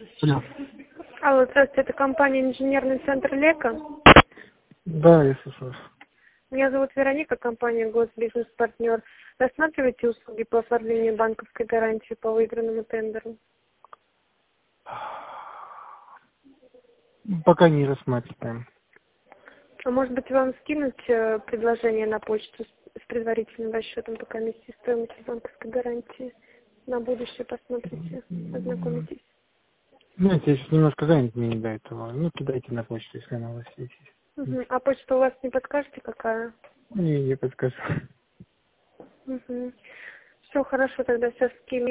Алло. Алло, здравствуйте, это компания «Инженерный центр Лека». Да, я слушаю. Меня зовут Вероника, компания «Госбизнес-партнер». Рассматриваете услуги по оформлению банковской гарантии по выигранному тендеру? Пока не рассматриваем. А может быть, вам скинуть предложение на почту с предварительным расчетом по комиссии стоимости банковской гарантии? На будущее посмотрите, ознакомитесь. Знаете, я сейчас немножко занят, мне не до этого. Ну, кидайте на почту, если она у вас есть. Угу. А почта у вас не подскажете, какая? Не подскажу. Угу. Все хорошо, тогда сейчас скину.